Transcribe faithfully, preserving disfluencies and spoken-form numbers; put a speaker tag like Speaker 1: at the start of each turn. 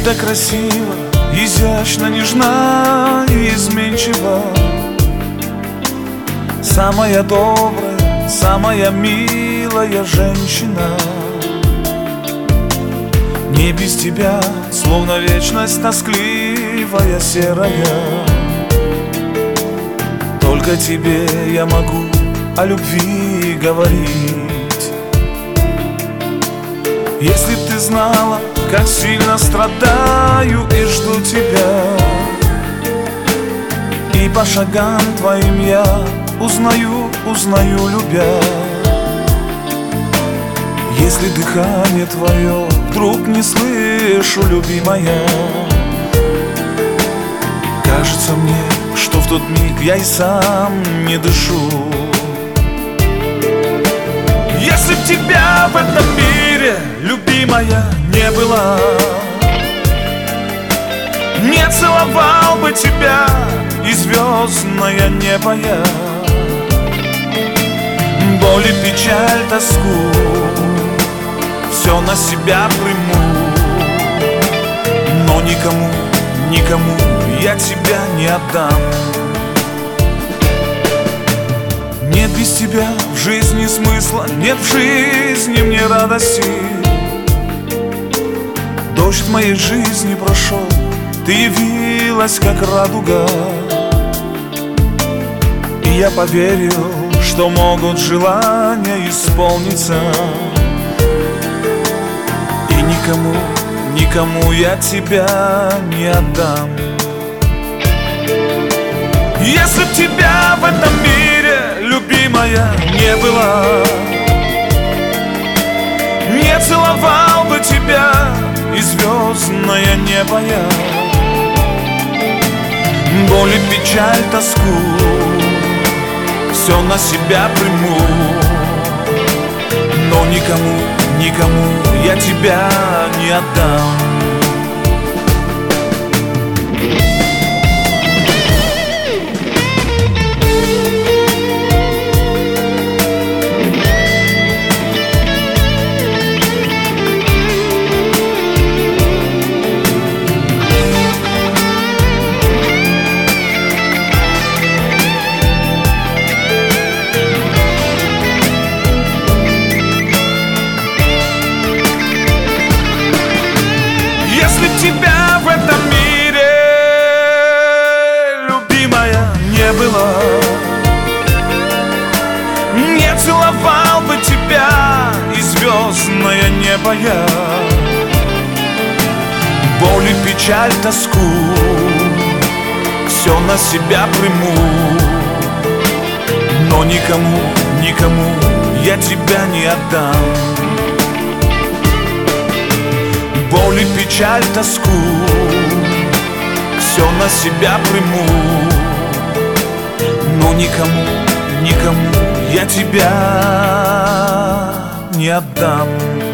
Speaker 1: так красиво, изящно, нежна и изменчива. Самая добрая, самая милая женщина. Не без тебя, словно вечность тоскливая, серая. Только тебе я могу о любви говорить. Если б ты знала, как сильно страдаю и жду тебя, и по шагам твоим я узнаю, узнаю, любя. Если дыхание твое вдруг не слышу, любимая, кажется мне, что в тот миг я и сам не дышу. Если б тебя в этом мире, любимая, не было, не целовал бы тебя и звездное небо я. Боль и печаль, тоску все на себя приму, но никому, никому я тебя не отдам. Нет без тебя в жизни смысла, нет в жизни мне радости. Дождь в моей жизни прошел, ты явилась как радуга, и я поверил, что могут желания исполниться. И никому, никому я тебя не отдам. Если б тебя в этом мире, любимая, не было, не целовал бы тебя и звездное небо я. Боль и печаль, тоску все на себя приму, но никому, никому я тебя не отдам. Тебя в этом мире, любимая, не было, не целовал бы тебя и звездное небо я. Боль и печаль, тоску все на себя приму, но никому, никому я тебя не отдам. Боль и печаль, тоску все на себя приму, но никому, никому я тебя не отдам.